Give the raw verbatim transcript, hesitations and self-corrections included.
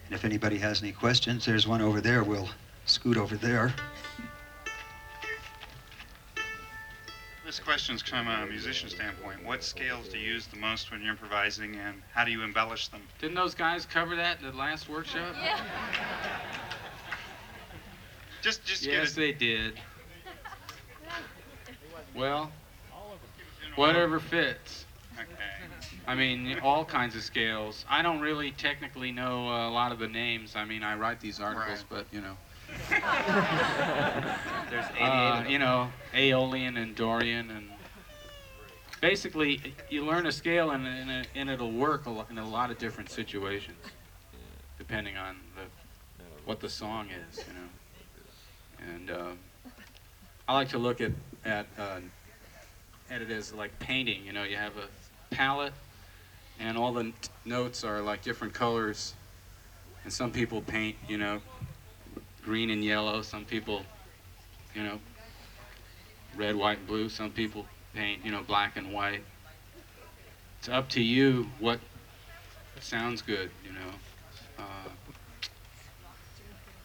And if anybody has any questions, there's one over there. We'll scoot over there. This question's from a musician standpoint. What scales do you use the most when you're improvising, and how do you embellish them? Didn't those guys cover that in the last workshop? Yeah. Just, just Yes, get they did. Well, whatever fits. Okay. I mean, all kinds of scales. I don't really technically know uh, a lot of the names. I mean, I write these articles, Right. but, you know. There's eighty-eight Uh, of them. you know, Aeolian and Dorian, and basically you learn a scale and, and, and it'll work a lo- in a lot of different situations, depending on the, what the song is, you know. And uh, I like to look at at uh, at it as like painting. You know, you have a palette, and all the n- notes are like different colors. And some people paint, you know, green and yellow. Some people, you know, red, white, and blue. Some people paint, you know, black and white. It's up to you what sounds good, you know. Uh,